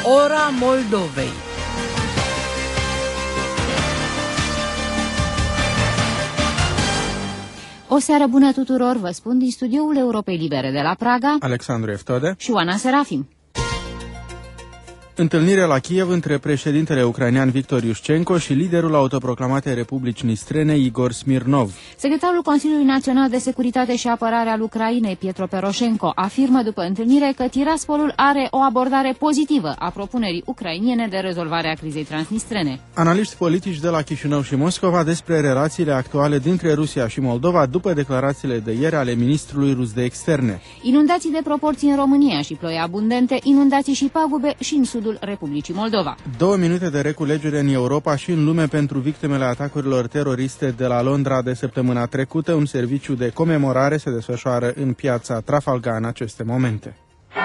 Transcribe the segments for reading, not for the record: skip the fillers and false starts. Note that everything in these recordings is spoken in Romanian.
Ora Moldovei. O seară bună tuturor, vă spun din studioul Europei Libere de la Praga, Alexandru Eftode și Oana Serafim. Întâlnire la Kiev între președintele ucrainean Victor Iușcenko și liderul autoproclamatei Republici Nistrene, Igor Smirnov. Secretarul Consiliului Național de Securitate și Apărare al Ucrainei, Pietro Poroșenko, afirmă după întâlnire că Tiraspolul are o abordare pozitivă a propunerii ucrainiene de rezolvare a crizei transnistrene. Analiști politici de la Chișinău și Moscova despre relațiile actuale dintre Rusia și Moldova după declarațiile de ieri ale ministrului rus de externe. Inundații de proporții în România și ploi abundente, inundații și pagube și în sudul Republicii Moldova. 2 minute de reculegere în Europa și în lume pentru victimele atacurilor teroriste de la Londra de săptămâna trecută. Un serviciu de comemorare se desfășoară în piața Trafalgar în aceste momente.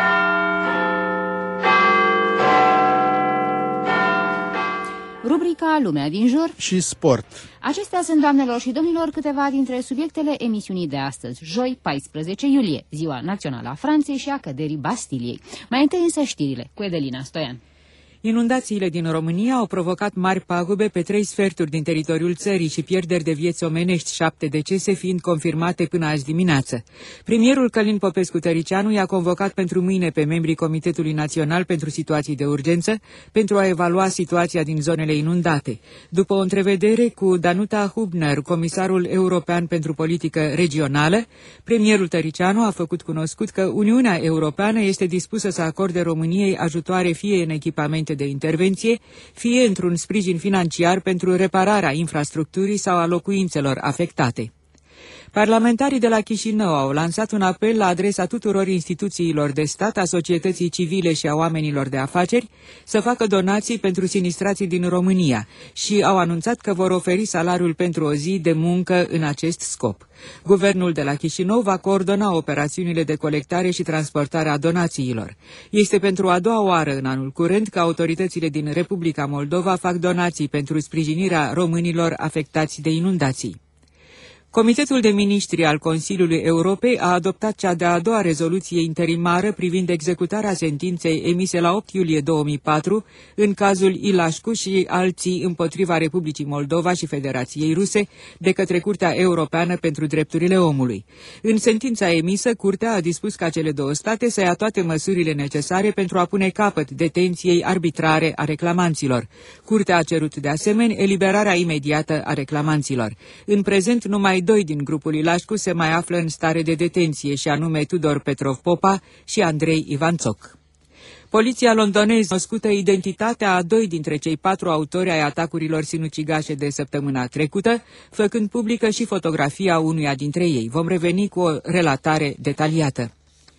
Rubrica Lumea din jur și sport. Acestea sunt, doamnelor și domnilor, câteva dintre subiectele emisiunii de astăzi, joi 14 iulie, ziua națională a Franței și a căderii Bastiliei. Mai întâi însă știrile cu Edelina Stoian. Inundațiile din România au provocat mari pagube pe 3 sferturi din teritoriul țării și pierderi de vieți omenești, 7 decese fiind confirmate până azi dimineață. Premierul Călin Popescu-Tăricianu i-a convocat pentru mâine pe membrii Comitetului Național pentru Situații de Urgență pentru a evalua situația din zonele inundate. După o întrevedere cu Danuta Hübner, comisarul european pentru politică regională, premierul Tăricianu a făcut cunoscut că Uniunea Europeană este dispusă să acorde României ajutoare fie în echipamente de intervenție, fie într-un sprijin financiar pentru repararea infrastructurii sau a locuințelor afectate. Parlamentarii de la Chișinău au lansat un apel la adresa tuturor instituțiilor de stat, a societății civile și a oamenilor de afaceri să facă donații pentru sinistrații din România și au anunțat că vor oferi salariul pentru o zi de muncă în acest scop. Guvernul de la Chișinău va coordona operațiunile de colectare și transportare a donațiilor. Este pentru a doua oară în anul curent că autoritățile din Republica Moldova fac donații pentru sprijinirea românilor afectați de inundații. Comitetul de Ministri al Consiliului Europei a adoptat cea de-a doua rezoluție interimară privind executarea sentinței emise la 8 iulie 2004 în cazul Ilașcu și alții împotriva Republicii Moldova și Federației Ruse de către Curtea Europeană pentru Drepturile Omului. În sentința emisă, Curtea a dispus ca cele două state să ia toate măsurile necesare pentru a pune capăt detenției arbitrare a reclamanților. Curtea a cerut de asemenea eliberarea imediată a reclamanților. În prezent, numai 2 din grupul Ilașcu se mai află în stare de detenție, și anume Tudor Petrov Popa și Andrei Ivanțoc. Poliția londoneză cunoscută identitatea a 2 dintre cei 4 autori ai atacurilor sinucigașe de săptămâna trecută, făcând publică și fotografia unuia dintre ei. Vom reveni cu o relatare detaliată.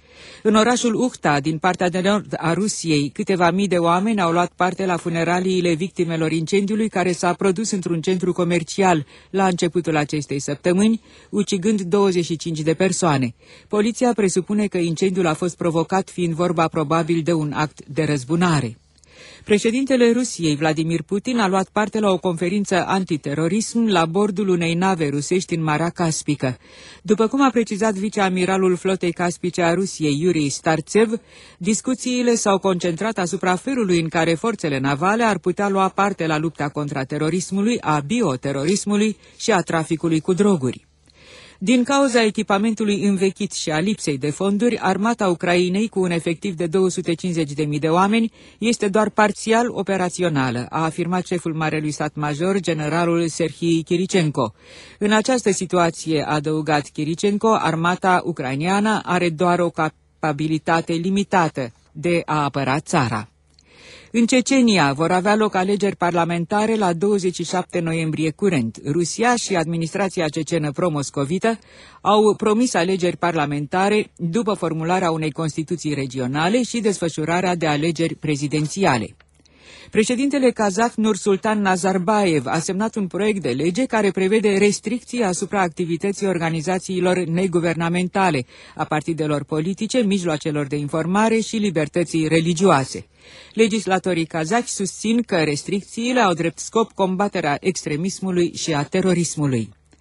În orașul Uhta, din partea de nord a Rusiei, câteva mii de oameni au luat parte la funeraliile victimelor incendiului care s-a produs într-un centru comercial la începutul acestei săptămâni, ucigând 25 de persoane. Poliția presupune că incendiul a fost provocat fiind vorba probabil de un act de răzbunare. Președintele Rusiei, Vladimir Putin, a luat parte la o conferință antiterorism la bordul unei nave rusești în Marea Caspică. După cum a precizat viceamiralul flotei caspice a Rusiei, Yuri Startsev, discuțiile s-au concentrat asupra felului în care forțele navale ar putea lua parte la lupta contra terorismului, a bioterorismului și a traficului cu droguri. Din cauza echipamentului învechit și a lipsei de fonduri, armata Ucrainei, cu un efectiv de 250.000 de oameni, este doar parțial operațională, a afirmat șeful Marelui Stat Major, generalul Serhii Kirichenko. În această situație, a adăugat Kirichenko, armata ucraineană are doar o capabilitate limitată de a apăra țara. În Cecenia vor avea loc alegeri parlamentare la 27 noiembrie curent. Rusia și administrația cecenă pro-moscovită au promis alegeri parlamentare după formularea unei constituții regionale și desfășurarea de alegeri prezidențiale. Președintele kazah Nursultan Nazarbayev a semnat un proiect de lege care prevede restricții asupra activității organizațiilor neguvernamentale, a partidelor politice, mijloacelor de informare și libertății religioase. Legislatorii kazahi susțin că restricțiile au drept scop combaterea extremismului și a terorismului.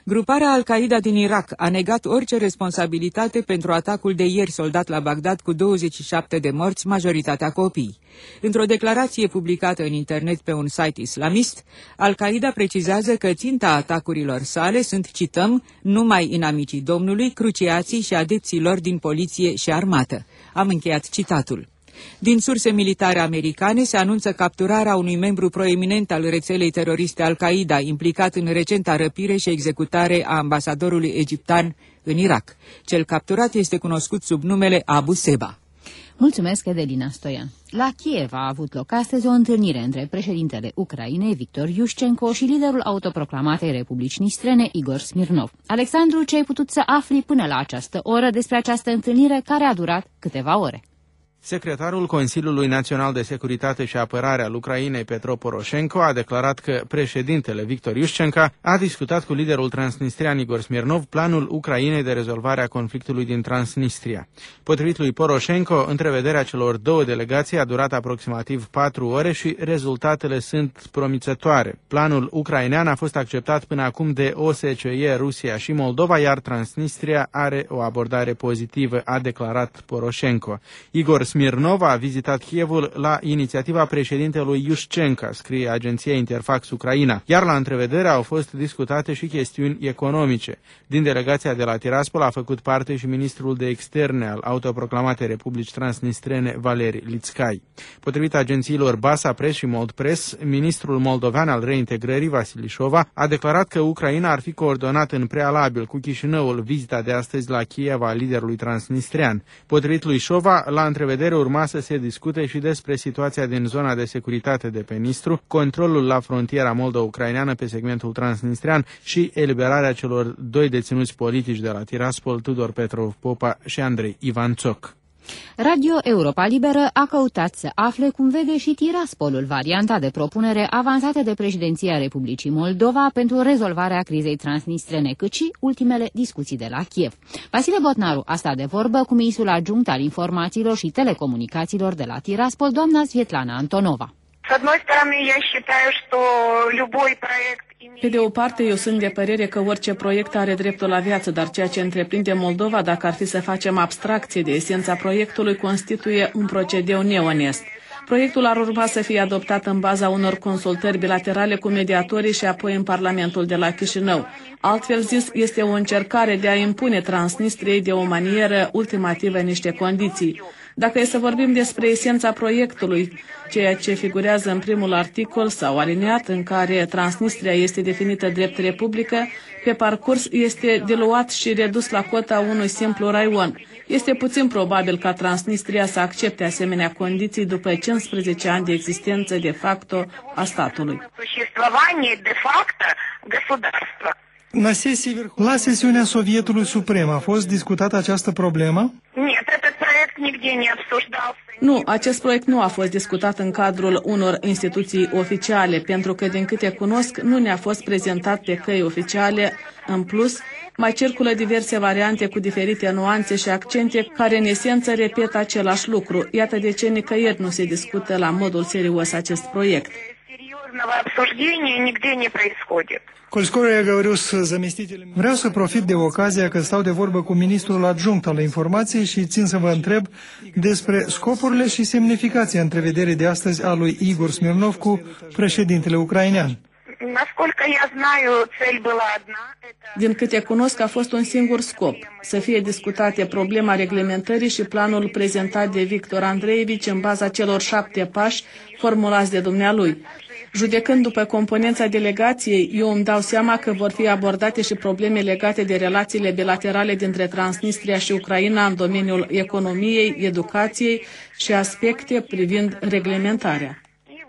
Gruparea Al-Qaeda din Irak a negat orice responsabilitate pentru atacul de ieri soldat la Bagdad cu 27 de morți, majoritatea copii. Într-o declarație publicată în internet pe un site islamist, Al-Qaeda precizează că ținta atacurilor sale sunt, cităm, numai inamicii Domnului, cruciații și adepții lor din poliție și armată. Am încheiat citatul. Din surse militare americane se anunță capturarea unui membru proeminent al rețelei teroriste Al-Qaeda, implicat în recenta răpire și executare a ambasadorului egiptean în Irak. Cel capturat este cunoscut sub numele Abu Seba. Mulțumesc, Edelina Stoian. La Kiev a avut loc astăzi o întâlnire între președintele Ucrainei, Victor Iușcenko, și liderul autoproclamatei Republici Nistrene, Igor Smirnov. Alexandru, ce ai putut să afli până la această oră despre această întâlnire care a durat câteva ore? Secretarul Consiliului Național de Securitate și Apărare al Ucrainei, Petro Poroșenko, a declarat că președintele Victor Iușcenko a discutat cu liderul transnistrian Igor Smirnov planul Ucrainei de rezolvare a conflictului din Transnistria. Potrivit lui Poroșenko, întrevederea celor două delegații a durat aproximativ 4 ore și rezultatele sunt promițătoare. Planul ucrainean a fost acceptat până acum de OSCE, Rusia și Moldova, iar Transnistria are o abordare pozitivă, a declarat Poroșenko. Igor Smirnov a vizitat Kievul la inițiativa președintelui Iușcenko, scrie agenția Interfax Ucraina, iar la întrevedere au fost discutate și chestiuni economice. Din delegația de la Tiraspol a făcut parte și ministrul de externe al autoproclamatei Republici Transnistrene, Valeri Litscai. Potrivit agențiilor Basa Press și Mold Press, ministrul moldovean al reintegrării, Vasili Șova, a declarat că Ucraina ar fi coordonat în prealabil cu Chișinăul vizita de astăzi la Kiev a liderului transnistrian. Potrivit lui Șova, la întrevedere urma să se discute și despre situația din zona de securitate de pe Nistru, controlul la frontiera moldo-ucraineană pe segmentul transnistrian și eliberarea celor 2 deținuți politici de la Tiraspol, Tudor Petrov Popa și Andrei Ivanțoc. Radio Europa Liberă a căutat să afle cum vede și Tiraspolul varianta de propunere avansată de președinția Republicii Moldova pentru rezolvarea crizei transnistrene, cât și ultimele discuții de la Kiev. Vasile Botnaru a stat de vorbă cu ministrul adjunct al informațiilor și telecomunicațiilor de la Tiraspol, doamna Svetlana Antonova. Pe de o parte, eu sunt de părere că orice proiect are dreptul la viață, dar ceea ce întreprinde Moldova, dacă ar fi să facem abstracție de esența proiectului, constituie un procedeu neonest. Proiectul ar urma să fie adoptat în baza unor consultări bilaterale cu mediatorii și apoi în Parlamentul de la Chișinău. Altfel zis, este o încercare de a impune Transnistriei de o manieră ultimativă niște condiții. Dacă e să vorbim despre esența proiectului, ceea ce figurează în primul articol sau alineat în care Transnistria este definită drept republică, pe parcurs este diluat și redus la cota unui simplu raion. Este puțin probabil ca Transnistria să accepte asemenea condiții după 15 ani de existență de facto a statului. La sesiunea Sovietului Suprem a fost discutată această problemă? Nu, acest proiect nu a fost discutat în cadrul unor instituții oficiale, pentru că, din câte cunosc, nu ne-a fost prezentat pe căi oficiale. În plus, mai circulă diverse variante cu diferite nuanțe și accente care, în esență, repetă același lucru. Iată de ce nicăieri nu se discută la modul serios acest proiect. Vreau să profit de ocazia că stau de vorbă cu ministrul adjunct al informației și țin să vă întreb despre scopurile și semnificația întrevederii de astăzi a lui Igor Smirnov cu președintele ucrainean. Din câte cunosc, a fost un singur scop, să fie discutate problema reglementării și planul prezentat de Victor Andreevici în baza celor 7 pași formulați de dumnealui. Judecând după componența delegației, eu îmi dau seama că vor fi abordate și probleme legate de relațiile bilaterale dintre Transnistria și Ucraina în domeniul economiei, educației și aspecte privind reglementarea.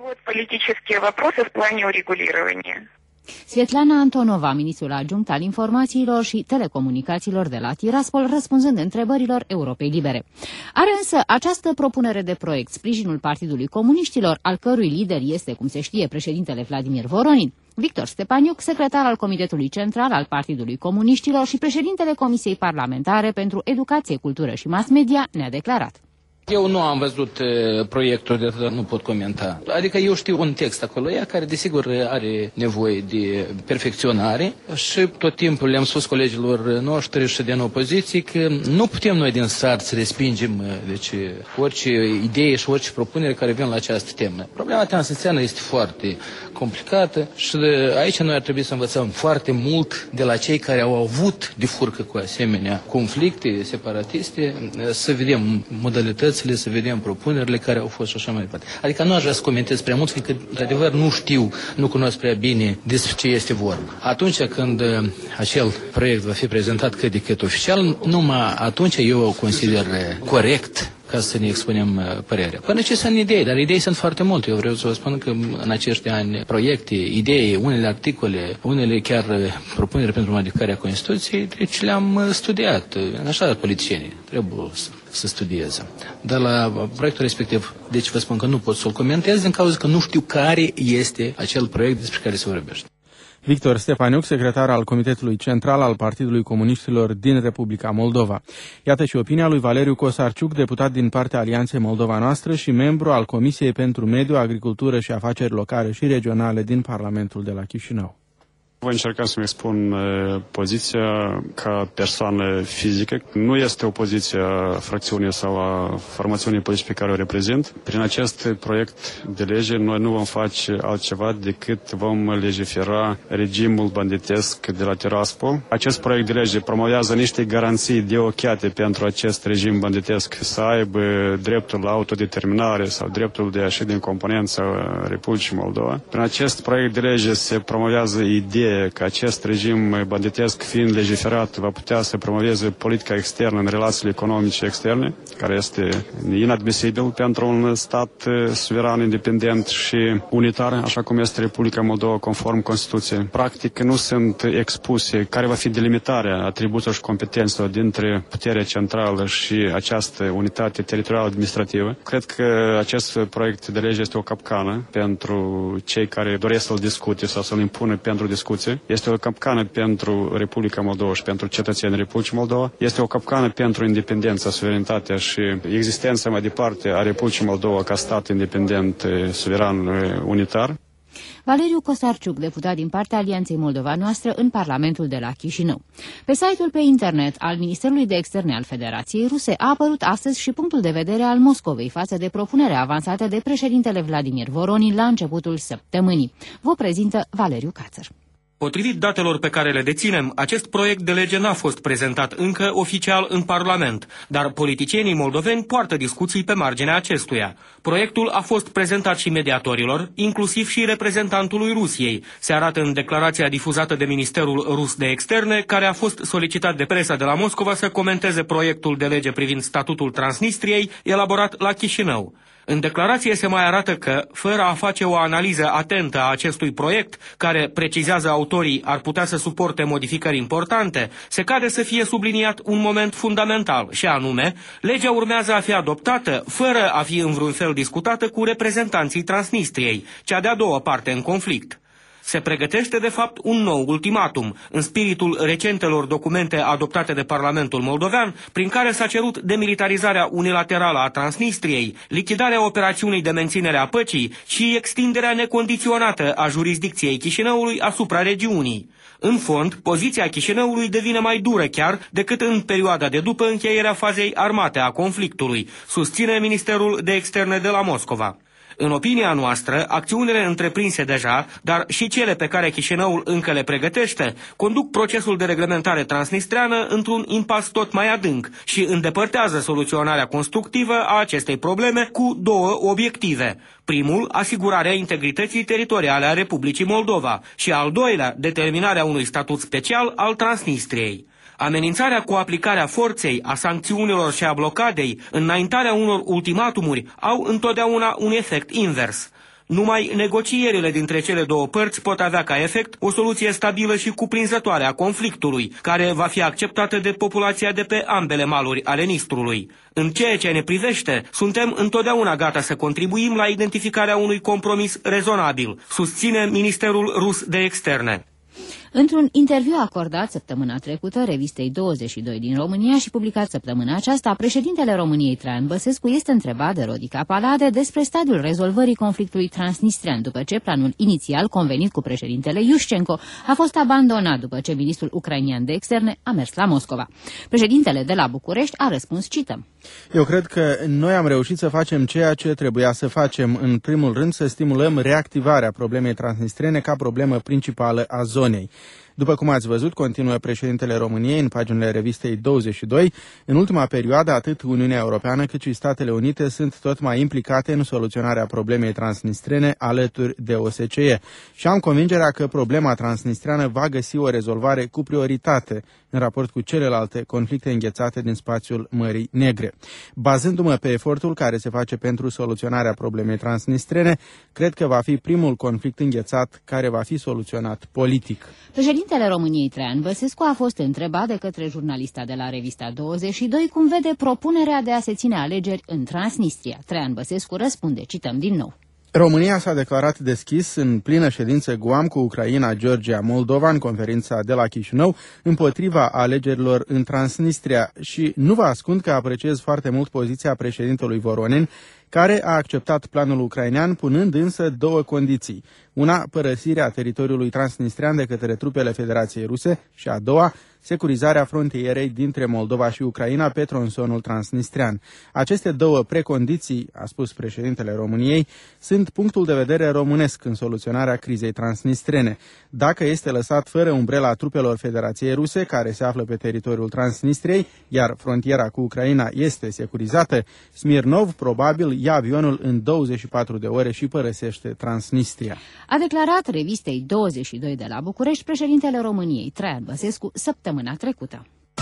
Svetlana Antonova, ministrul adjunct al informațiilor și telecomunicațiilor de la Tiraspol, răspunzând întrebărilor Europei Libere. Are însă această propunere de proiect sprijinul Partidului Comuniștilor, al cărui lider este, cum se știe, președintele Vladimir Voronin. Victor Stepaniuc, secretar al Comitetului Central al Partidului Comuniștilor și președintele Comisiei Parlamentare pentru Educație, Cultură și Mass Media, ne-a declarat. Eu nu am văzut proiectul, de atât nu pot comenta. Adică eu știu un text acolo, care desigur are nevoie de perfecționare și tot timpul le-am spus colegilor noștri și din opoziție că nu putem noi din start să respingem orice idee și orice propunere care vin la această temă. Problema transnistreană este foarte complicată și aici noi ar trebui să învățăm foarte mult de la cei care au avut de furcă cu asemenea conflicte separatiste, să vedem modalitățile, să vedem propunerile care au fost și așa mai departe. Adică nu aș vrea să comentez prea mult, fiindcă, într-adevăr, nu cunosc prea bine despre ce este vorba. Atunci când acel proiect va fi prezentat cât de cât oficial, numai atunci eu o consider corect ca să ne expunem părerea. Până ce sunt idei, dar idei sunt foarte multe. Eu vreau să vă spun că în acești ani proiecte, idei, unele articole, unele chiar propuneri pentru modificarea Constituției, deci le-am studiat. Așa politicienii trebuie să studieze. Dar la proiectul respectiv, deci vă spun că nu pot să-l comentez din cauza că nu știu care este acel proiect despre care se vorbește. Victor Stefaniuc, secretar al Comitetului Central al Partidului Comuniștilor din Republica Moldova. Iată și opinia lui Valeriu Cosarciuc, deputat din partea Alianței Moldova Noastră și membru al Comisiei pentru Mediu, Agricultură și Afaceri Locale și Regionale din Parlamentul de la Chișinău. Voi încerca să-mi expun poziția ca persoană fizică. Nu este o poziție a fracțiunii sau a formațiunii politice pe care o reprezint. Prin acest proiect de lege noi nu vom face altceva decât vom legifera regimul banditesc de la Tiraspol. Acest proiect de lege promovează niște garanții deochiate pentru acest regim banditesc să aibă dreptul la autodeterminare sau dreptul de a ieși din componența Republicii Moldova. Prin acest proiect de lege se promovează ideea că acest regim banditesc, fiind legiferat, va putea să promoveze politica externă în relațiile economice externe, care este inadmisibil pentru un stat suveran, independent și unitar, așa cum este Republica Moldova, conform Constituției. Practic, nu sunt expuse care va fi delimitarea atribuțiilor și competențelor dintre puterea centrală și această unitate teritorială administrativă. Cred că acest proiect de lege este o capcană pentru cei care doresc să-l discute sau să-l impună pentru discuție. Este o capcană pentru Republica Moldova și pentru cetățenii Republicii Moldova. Este o capcană pentru independența, suverenitatea și existența mai departe a Republicii Moldova ca stat independent, suveran, unitar. Valeriu Cosarciuc, deputat din partea Alianței Moldova Noastră în Parlamentul de la Chișinău. Pe site-ul pe internet al Ministerului de Externe al Federației Ruse a apărut astăzi și punctul de vedere al Moscovei față de propunerea avansată de președintele Vladimir Voronin la începutul săptămânii. Vă prezintă Valeriu Cațăr. Potrivit datelor pe care le deținem, acest proiect de lege n-a fost prezentat încă oficial în Parlament, dar politicienii moldoveni poartă discuții pe marginea acestuia. Proiectul a fost prezentat și mediatorilor, inclusiv și reprezentantului Rusiei. Se arată în declarația difuzată de Ministerul Rus de Externe, care a fost solicitat de presa de la Moscova să comenteze proiectul de lege privind statutul Transnistriei, elaborat la Chișinău. În declarație se mai arată că, fără a face o analiză atentă a acestui proiect, care, precizează autorii, ar putea să suporte modificări importante, se cade să fie subliniat un moment fundamental, și anume, legea urmează a fi adoptată fără a fi în vreun fel discutată cu reprezentanții Transnistriei, cea de-a doua parte în conflict. Se pregătește, de fapt, un nou ultimatum, în spiritul recentelor documente adoptate de Parlamentul Moldovean, prin care s-a cerut demilitarizarea unilaterală a Transnistriei, lichidarea operațiunii de menținere a păcii și extinderea necondiționată a jurisdicției Chișinăului asupra regiunii. În fond, poziția Chișinăului devine mai dură chiar decât în perioada de după încheierea fazei armate a conflictului, susține Ministerul de Externe de la Moscova. În opinia noastră, acțiunile întreprinse deja, dar și cele pe care Chișinăul încă le pregătește, conduc procesul de reglementare transnistreană într-un impas tot mai adânc și îndepărtează soluționarea constructivă a acestei probleme cu două obiective. Primul, asigurarea integrității teritoriale a Republicii Moldova și al doilea, determinarea unui statut special al Transnistriei. Amenințarea cu aplicarea forței, a sancțiunilor și a blocadei, înaintarea unor ultimatumuri, au întotdeauna un efect invers. Numai negocierile dintre cele două părți pot avea ca efect o soluție stabilă și cuprinzătoare a conflictului, care va fi acceptată de populația de pe ambele maluri ale Nistrului. În ceea ce ne privește, suntem întotdeauna gata să contribuim la identificarea unui compromis rezonabil, susține Ministerul Rus de Externe. Într-un interviu acordat săptămâna trecută revistei 22 din România și publicat săptămâna aceasta, președintele României Traian Băsescu este întrebat de Rodica Palade despre stadiul rezolvării conflictului transnistrean, după ce planul inițial convenit cu președintele Iușcenco a fost abandonat după ce ministrul ucrainian de externe a mers la Moscova. Președintele de la București a răspuns, cităm: Eu cred că noi am reușit să facem ceea ce trebuia să facem. În primul rând, să stimulăm reactivarea problemei transnistrene ca problemă principală a zonei. După cum ați văzut, continuă președintele României în paginile revistei 22, în ultima perioadă atât Uniunea Europeană cât și Statele Unite sunt tot mai implicate în soluționarea problemei transnistrene alături de OSCE și am convingerea că problema transnistreană va găsi o rezolvare cu prioritate în raport cu celelalte conflicte înghețate din spațiul Mării Negre. Bazându-mă pe efortul care se face pentru soluționarea problemei transnistrene, cred că va fi primul conflict înghețat care va fi soluționat politic. Președintele României Traian Băsescu a fost întrebat de către jurnalista de la revista 22 cum vede propunerea de a se ține alegeri în Transnistria. Traian Băsescu răspunde, cităm din nou: România s-a declarat deschis în plină ședință Guam cu Ucraina, Georgia, Moldova în conferința de la Chișinău împotriva alegerilor în Transnistria și nu vă ascund că apreciez foarte mult poziția președintelui Voronin, care a acceptat planul ucrainean, punând însă două condiții. Una, părăsirea teritoriului transnistrean de către trupele Federației Ruse și a doua, securizarea frontierei dintre Moldova și Ucraina pe tronsonul transnistrean. Aceste două precondiții, a spus președintele României, sunt punctul de vedere românesc în soluționarea crizei transnistrene. Dacă este lăsat fără umbrela trupelor Federației Ruse, care se află pe teritoriul Transnistriei, iar frontiera cu Ucraina este securizată, Smirnov probabil ia avionul în 24 de ore și părăsește Transnistria. A declarat revistei 22 de la București președintele României Traian Băsescu săptămâna trecută.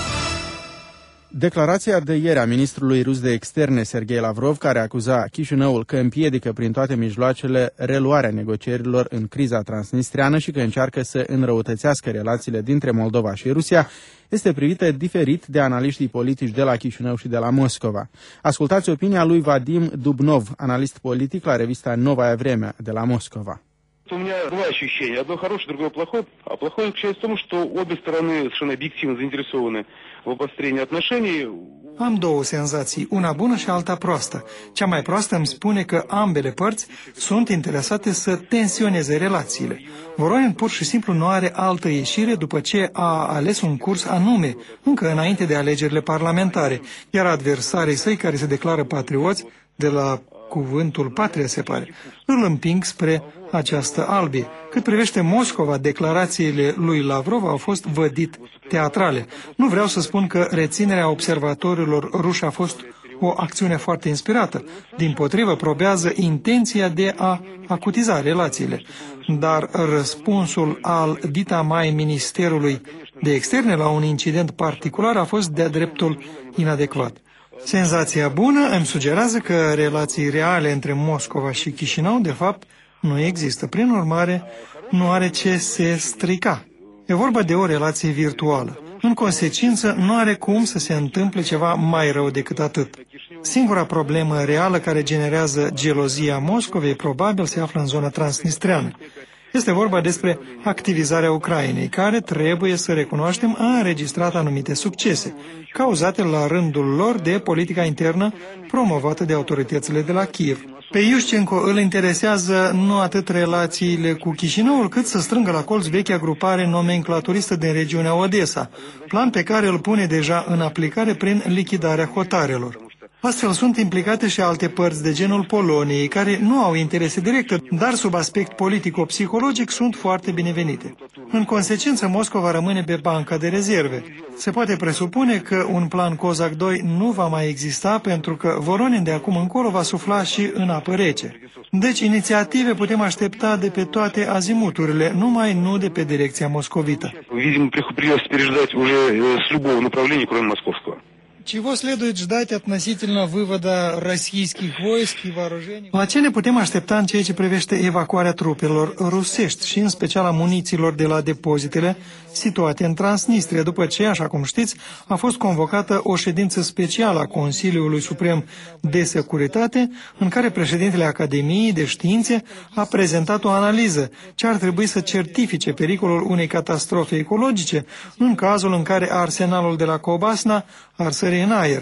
Declarația de ieri a ministrului rus de externe Sergei Lavrov, care acuza Chișinăul că împiedică prin toate mijloacele reluarea negocierilor în criza transnistreană și că încearcă să înrăutățească relațiile dintre Moldova și Rusia, este privită diferit de analiștii politici de la Chișinău și de la Moscova. Ascultați opinia lui Vadim Dubnov, analist politic la revista Novaia Vremea de la Moscova. У меня два ощущения. Одно хорошее, другое плохое. А плохое заключается в том, что обе стороны совершенно объективно заинтересованы в обострении отношений. Am două senzații, una bună și alta proastă. Cea mai proastă îmi spune că ambele părți sunt interesate să tensioneze relațiile. Voronin pur și simplu nu are altă ieșire după ce a ales un curs anume, încă înainte de alegerile parlamentare, iar adversarii săi, care se declară patrioți, de la cuvântul patria se pare, îl împing spre această albie. Cât privește Moscova, declarațiile lui Lavrov au fost vădit teatrale. Nu vreau să spun că reținerea observatorilor ruși a fost o acțiune foarte inspirată. Dimpotrivă, probează intenția de a acutiza relațiile. Dar răspunsul al dita mai Ministerului de Externe la un incident particular a fost de-a dreptul inadecvat. Senzația bună îmi sugerează că relații reale între Moscova și Chișinău, de fapt, nu există. Prin urmare, nu are ce se strica. E vorba de o relație virtuală. În consecință, nu are cum să se întâmple ceva mai rău decât atât. Singura problemă reală care generează gelozia Moscovei probabil se află în zona transnistreană. Este vorba despre activizarea Ucrainei, care, trebuie să recunoaștem, a înregistrat anumite succese, cauzate la rândul lor de politica internă promovată de autoritățile de la Kiev. Pe Iușcenco îl interesează nu atât relațiile cu Chișinăul, cât să strângă la colț vechea grupare nomenclaturistă din regiunea Odessa, plan pe care îl pune deja în aplicare prin lichidarea hotarelor. Astfel sunt implicate și alte părți de genul Poloniei, care nu au interese directe, dar sub aspect politico-psihologic sunt foarte binevenite. În consecință, Moscova rămâne pe banca de rezerve. Se poate presupune că un plan Cozac 2 nu va mai exista pentru că Voronin de acum încolo va sufla și în apă rece. Deci inițiative putem aștepta de pe toate azimuturile, numai nu de pe direcția moscovită. Чего следует ждать относительно вывода российских войск и вооружений? La ce ne putem aștepta în ceea ce privește evacuarea trupelor rusești și în special a munițiilor de la depozitele situate în Transnistria, după ce, așa cum știți, a fost convocată o ședință specială a Consiliului Suprem de Securitate, în care președintele Academiei de Științe a prezentat o analiză ce ar trebui să certifice pericolul unei catastrofe ecologice în cazul în care arsenalul de la Cobasna ar sări în aer.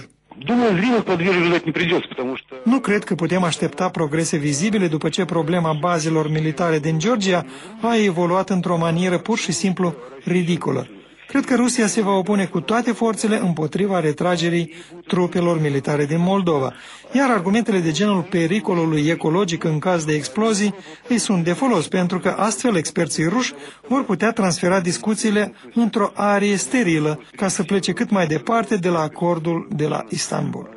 Nu cred că putem aștepta progrese vizibile după ce problema bazelor militare din Georgia a evoluat într-o manieră pur și simplu ridicolă. Cred că Rusia se va opune cu toate forțele împotriva retragerii trupelor militare din Moldova, iar argumentele de genul pericolului ecologic în caz de explozii îi sunt de folos, pentru că astfel experții ruși vor putea transfera discuțiile într-o arie sterilă ca să plece cât mai departe de la acordul de la Istanbul.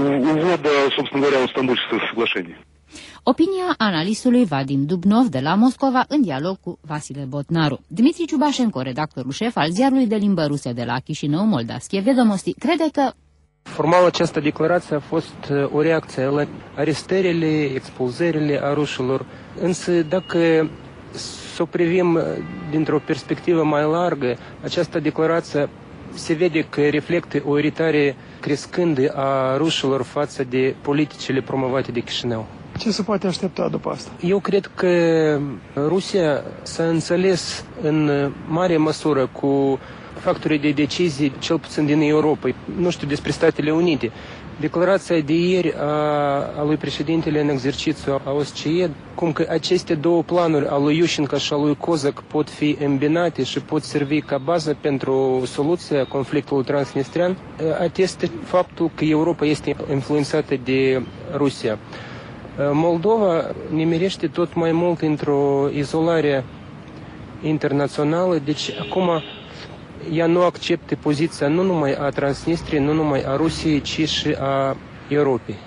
Opinia analistului Vadim Dubnov de la Moscova în dialog cu Vasile Botnaru. Dmitri Ciubașenko, redactorul șef al ziarului de limbă rusă de la Chișinău, Moldavskie Vedomosti, crede că formal această declarație a fost o reacție la arestările, expulzările a rușilor, însă dacă să o privim dintr-o perspectivă mai largă, această declarație se vede că reflectă o iritare crescândă a rușilor față de politicile promovate de Chișinău. Ce se poate aștepta după asta? Eu cred că Rusia s-a înțeles în mare măsură cu factorii de decizii, cel puțin din Europa, nu știu despre Statele Unite. Declarația de ieri a lui președintele în exercițiu a OSCE, cum că aceste două planuri, al lui Yushchenko și al lui Kozak, pot fi îmbinate și pot servi ca bază pentru soluția conflictului transnistrian, atestă faptul că Europa este influențată de Rusia. Moldova nimerește tot mai mult într-o izolare internațională, deci acum ea nu acceptă poziția nu numai a Transnistriei, nu numai a Rusiei, ci și a Europei.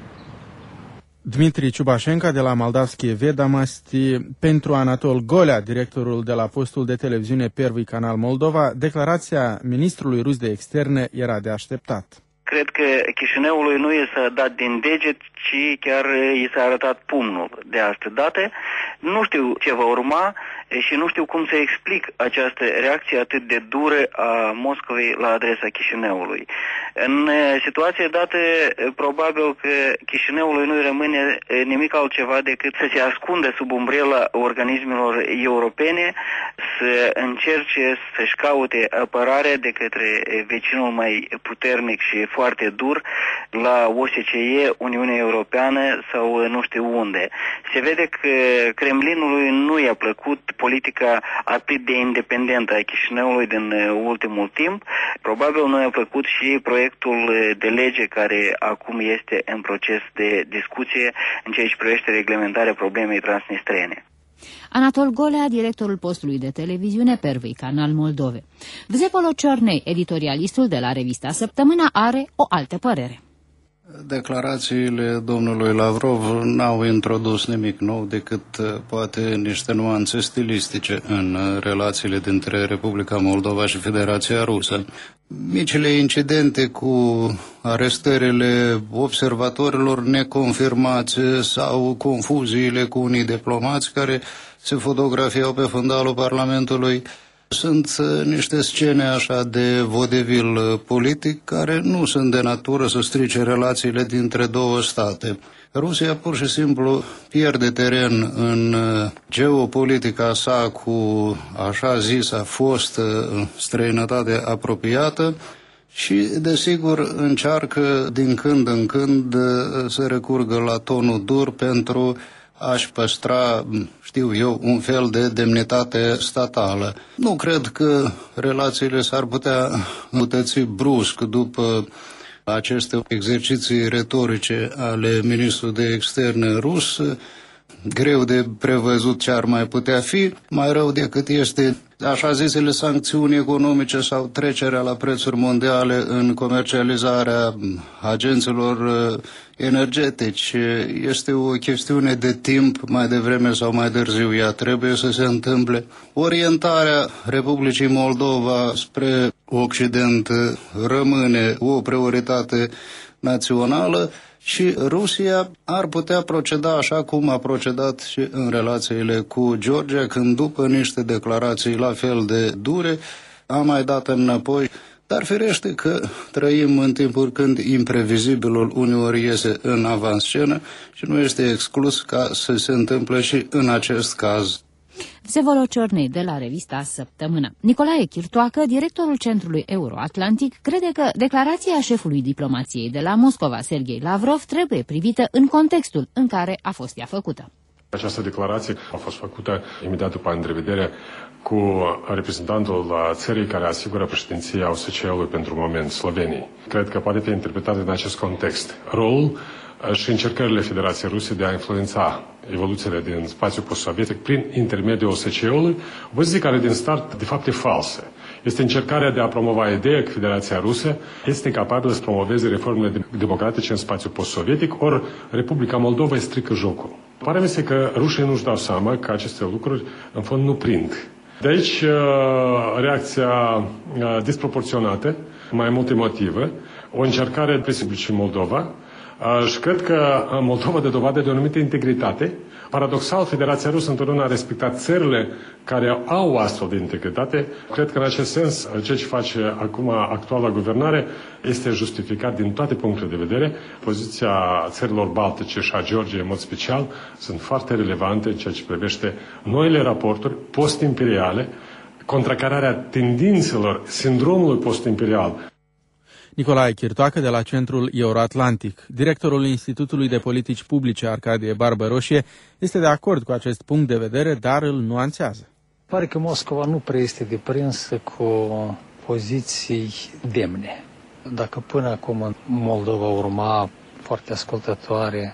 Dmitri Ciubașenko de la Moldavskie Vedomosti. Pentru Anatol Golea, directorul de la postul de televiziune Первый Canal Moldova, declarația ministrului rus de externe era de așteptat. Cred că Chișinăului nu i s-a dat din deget, ci chiar i s-a arătat pumnul de astă dată. Nu știu ce va urma și nu știu cum să explic această reacție atât de dură a Moscovei la adresa Chișinăului. În situația dată, probabil că Chișinăului nu-i rămâne nimic altceva decât să se ascundă sub umbrela organismelor europene, să încerce să-și caute apărare de către vecinul mai puternic și foarte dur la OSCE, Uniunea Europeană sau nu știu unde. Se vede că Kremlinului nu i-a plăcut politica atât de independentă a Chișinăului din ultimul timp. Probabil nu i-a plăcut și proiectul de lege care acum este în proces de discuție în ceea ce privește reglementarea problemei transnistrene. Anatol Golea, directorul postului de televiziune Первый Canal Moldove. Vzepolo Ciornei, editorialistul de la revista Săptămâna, are o altă părere. Declarațiile domnului Lavrov n-au introdus nimic nou decât poate niște nuanțe stilistice în relațiile dintre Republica Moldova și Federația Rusă. Micile incidente cu arestările observatorilor neconfirmați sau confuziile cu unii diplomați care se fotografiau pe fundalul Parlamentului sunt niște scene așa de vodevil politic care nu sunt de natură să strice relațiile dintre două state. Rusia pur și simplu pierde teren în geopolitica sa cu așa zisa fostă străinătate apropiată și, desigur, încearcă din când în când să recurgă la tonul dur pentru aș păstra, știu eu, un fel de demnitate statală. Nu cred că relațiile s-ar putea îmbunătăți brusc după aceste exerciții retorice ale ministrului de externe rus. Greu de prevăzut ce ar mai putea fi, mai rău decât este așa zisele sancțiuni economice sau trecerea la prețuri mondiale în comercializarea agenților energetici. Este o chestiune de timp, mai devreme sau mai târziu ea trebuie să se întâmple. Orientarea Republicii Moldova spre Occident rămâne o prioritate națională și Rusia ar putea proceda așa cum a procedat și în relațiile cu Georgia, când după niște declarații la fel de dure a mai dat înapoi. Dar firește că trăim în timpuri când imprevizibilul uneori iese în avanscenă și nu este exclus ca să se întâmple și în acest caz. Vsevolod Ciornei de la revista Săptămână. Nicolae Chirtoacă, directorul Centrului Euroatlantic, crede că declarația șefului diplomației de la Moscova, Sergei Lavrov, trebuie privită în contextul în care a fost ea făcută. Această declarație a fost făcută imediat după întrevedere cu reprezentantul țării care asigură președinția OSCE-ului pentru moment, Sloveniei. Cred că poate fi interpretat în acest context rolul și încercările Federației Ruse de a influența evoluțiile din spațiul post-sovietic prin intermediul OSCE-ului, o poziție care din start de fapt e falsă. Este încercarea de a promova ideea că Federația Rusă este capabilă să promoveze reformele democratice în spațiul post-sovietic, ori Republica Moldova îi strică jocul. Pare mi se că rușii nu-și dau seama că aceste lucruri în fond nu prind. De aici reacția disproporționată, mai multe motive, o încercare de publici în Moldova. Și cred că Moldova dă dovadă de o anumită integritate. Paradoxal, Federația Rusă întotdeauna a respectat țările care au astfel de integritate. Cred că în acest sens, ceea ce face acum actuala guvernare este justificat din toate punctele de vedere. Poziția țărilor baltice și a Georgiei în mod special sunt foarte relevante în ceea ce privește noile raporturi post-imperiale, contracararea tendințelor sindromului post-imperial. Nicolae Chirtoacă de la Centrul Euroatlantic. Directorul Institutului de Politici Publice, Arcadie Barbăroșie, este de acord cu acest punct de vedere, dar îl nuanțează. Pare că Moscova nu prea este deprinsă cu poziții demne. Dacă până acum Moldova urma foarte ascultătoare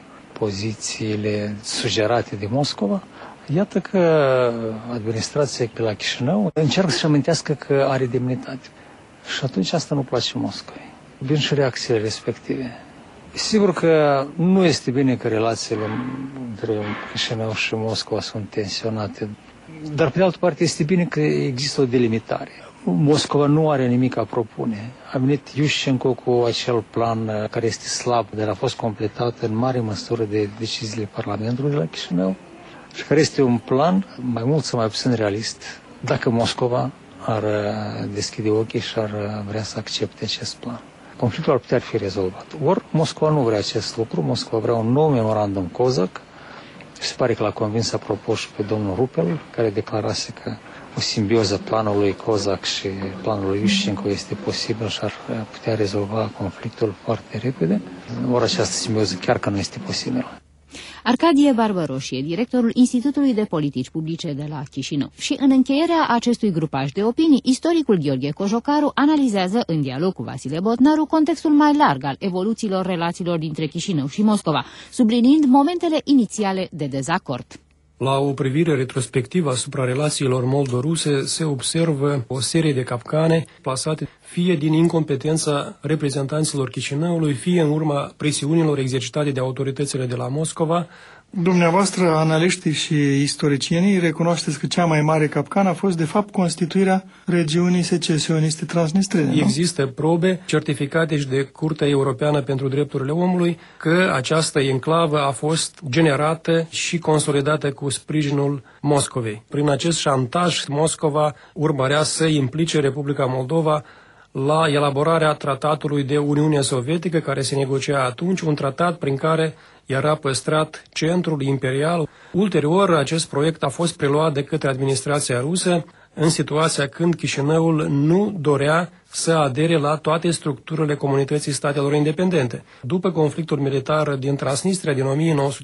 pozițiile sugerate de Moscova, iată că administrația de la Chișinău încearcă să-și amintească că are demnitate. Și atunci asta nu place Moscovei. Vin și reacțiile respective. Sigur că nu este bine că relațiile între Chișinău și Moscova sunt tensionate, dar pe de altă parte este bine că există o delimitare. Moscova nu are nimic a propune. A venit Iușcenco cu acel plan care este slab, dar a fost completat în mare măsură de deciziile Parlamentului de la Chișinău și care este un plan mai mult sau mai puțin realist dacă Moscova ar deschide ochii și ar vrea să accepte acest plan. Conflictul ar putea fi rezolvat. Ori Moscova nu vrea acest lucru, Moscova vrea un nou memorandum Kozak și se pare că l-a convins apropo și pe domnul Rupel, care declarase că o simbioză planului Kozak și planului Iușcenco este posibil și ar putea rezolva conflictul foarte repede. Ori această simbioză chiar că nu este posibilă. Arcadie Barbăroșie, directorul Institutului de Politici Publice de la Chișinău. Și în încheierea acestui grupaj de opinii, istoricul Gheorghe Cojocaru analizează în dialog cu Vasile Botnaru contextul mai larg al evoluțiilor relațiilor dintre Chișinău și Moscova, subliniind momentele inițiale de dezacord. La o privire retrospectivă asupra relațiilor moldo-ruse se observă o serie de capcane plasate fie din incompetența reprezentanților Chișinăului, fie în urma presiunilor exercitate de autoritățile de la Moscova. Dumneavoastră, analiștii și istoricienii, recunoașteți că cea mai mare capcană a fost, de fapt, constituirea regiunii secesioniste transnistrene. Există probe certificate și de Curtea Europeană pentru Drepturile Omului că această enclavă a fost generată și consolidată cu sprijinul Moscovei. Prin acest șantaj, Moscova urmărea să implice Republica Moldova la elaborarea tratatului de Uniune Sovietică, care se negocia atunci, un tratat prin care era păstrat centrul imperial. Ulterior, acest proiect a fost preluat de către administrația rusă în situația când Chișinăul nu dorea să adere la toate structurile comunității statelor independente. După conflictul militar din Transnistria din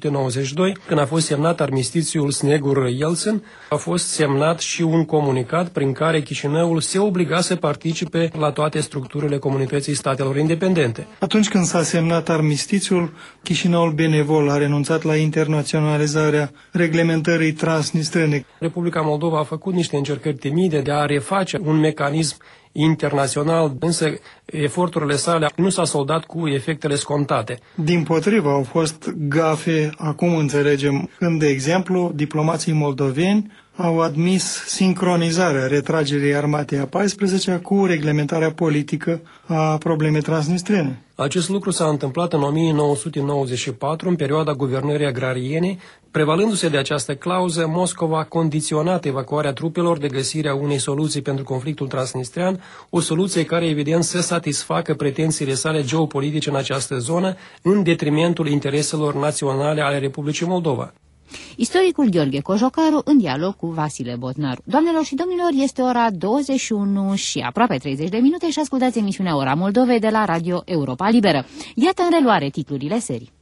1992, când a fost semnat armistițiul Snegur-Yeltsin, a fost semnat și un comunicat prin care Chișinăul se obliga să participe la toate structurile comunității statelor independente. Atunci când s-a semnat armistițiul, Chișinăul benevol a renunțat la internaționalizarea reglementării transnistrene. Republica Moldova a făcut niște încercări timide de a reface un mecanism internațional, însă eforturile sale nu s-au soldat cu efectele scontate. Dimpotrivă, au fost gafe, acum înțelegem, când, de exemplu, diplomații moldoveni au admis sincronizarea retragerii armatei a 14-a cu reglementarea politică a problemei transnistrene. Acest lucru s-a întâmplat în 1994, în perioada guvernării agrariene. Prevalându-se de această clauză, Moscova a condiționat evacuarea trupelor de găsirea unei soluții pentru conflictul transnistrean, o soluție care evident să satisfacă pretențiile sale geopolitice în această zonă, în detrimentul intereselor naționale ale Republicii Moldova. Istoricul Gheorghe Cojocaru în dialog cu Vasile Botnaru. Doamnelor și domnilor, este ora 21 și aproape 30 de minute și ascultați emisiunea Ora Moldovei de la Radio Europa Liberă. Iată în reluare titlurile serii.